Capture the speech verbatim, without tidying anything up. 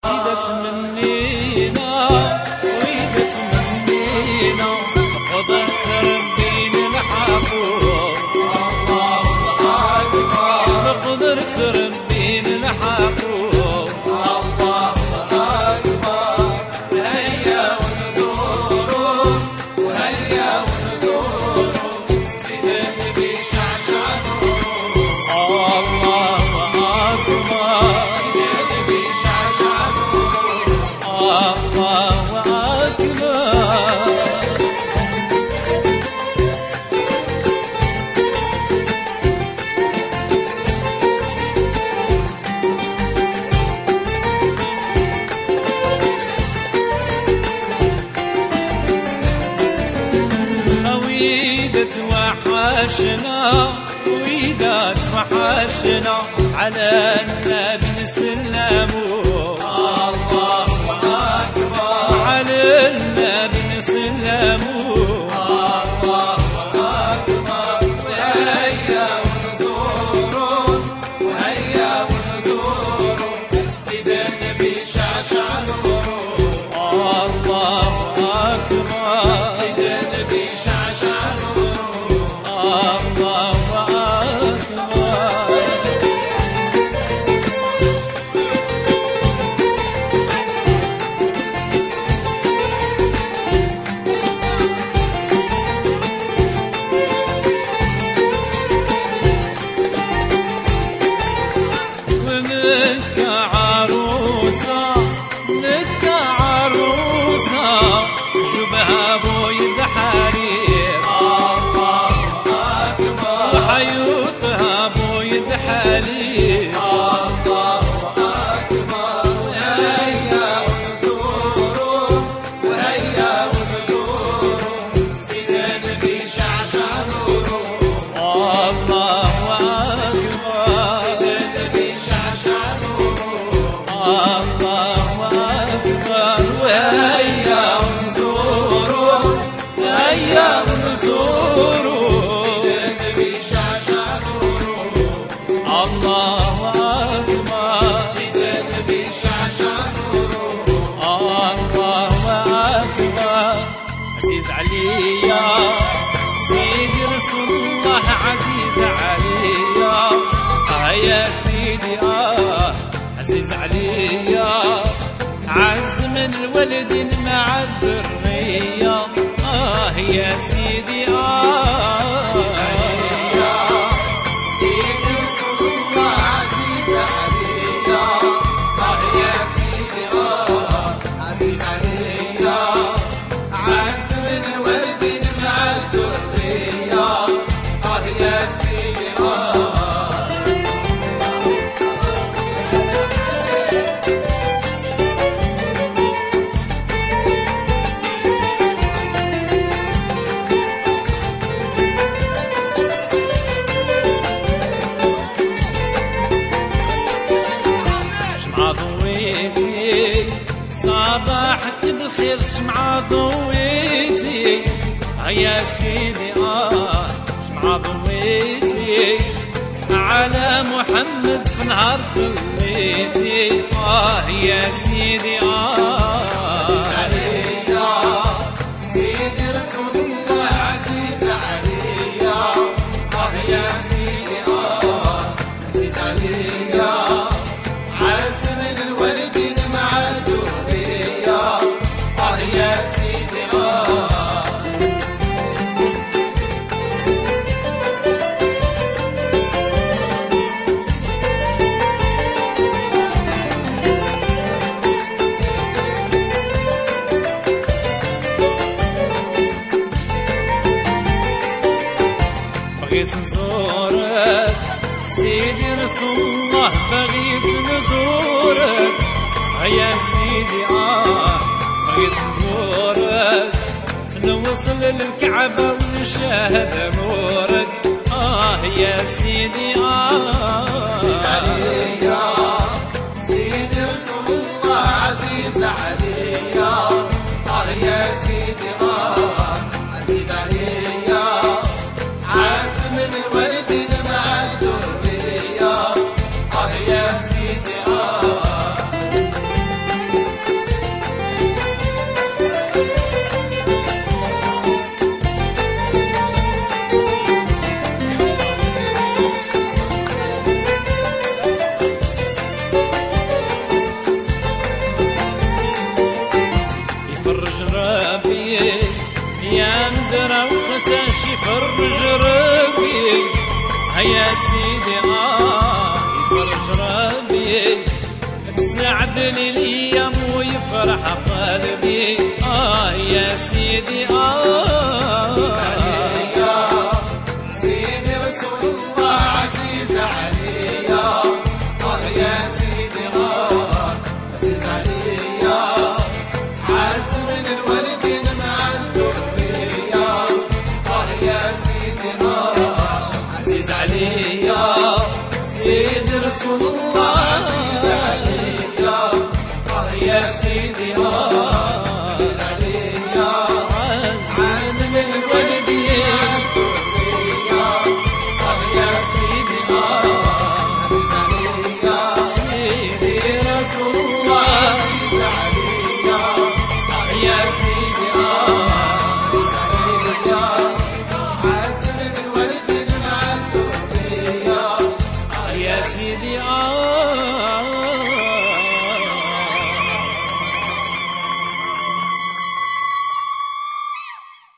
تمنينا وإذا تمنينا قدرت ربي نلحقه. الله أكبر قدرت ربي نلحقه. الله أكبر هيا ونزوره وهيا ونزوره سيد النبي شعشع نوره. الله أكبر وحشنا وإذا توحشنا على النبي نسلمو. الله أكبر على النبي نسلمو. الله أكبر وهيا ونزوره وهيا ونزوره سيد النبي شعشع نوره. الله أكبر سيد النبي شعشع نوره. مكة عروسة مكة عروسة شبهها بويد حرير. الله أكبر وحيوطها بويد حليب. الله أكبر هيا ونزوره وهيا ونزوره سيد النبي شعشع نوره. الله وهيا ونزوره هيا ونزوره سيد النبي شعشع نوره. الله أكبر سيد النبي شعشع نوره. الله أكبر عزيز عليا سيدي رسول الله عزيز عليا. آه يا سيدي آه عزيز عليا عز من الولد مع الذرية. آه يا سيدي آه سيدي رسول الله عزيز عليا. آه يا سيدي آه عزيز عليا عز من الولد مع الذرية. آه يا سيدي آه صباحك بالخير شمعة ضويتي. يا سيدي آه شمعة ضويتي على محمد في نهار ضليتي. آه يا سيدي آه عليا سيدي رسول الله عزيز عليا. آه يا سيدي آه عزيز عليا عز من الولد مع الذرية. آه يا سيدي آه بغيت نزورك سيدي رسول الله بغيت نزورك. يا سيدي آه بغيت نزورك نوصل للكعبة ونشاهد نورك. آه يا سيدي آه عزيز عليا سيدي رسول الله عزيز عليا. آه يا سيدي آه عزيز عليا عز من الولد مع الذرية. آه يا سيدي آه درا وختاشي فرج ربي هيا سيدي آه يفرج ربي تسعد لي الايام ويفرح قلبي آه يا سيدي آه يا سيدي رسول الله عزيز علي آه يا سيدي آه عزيز علي عز من الوالدين مع الذرية آه يا سيدي آه عزيز علي سيدي رسول الله عزيز علي آه يا سيدي آه عزيز علي عز من الوالدين يا سيدي آه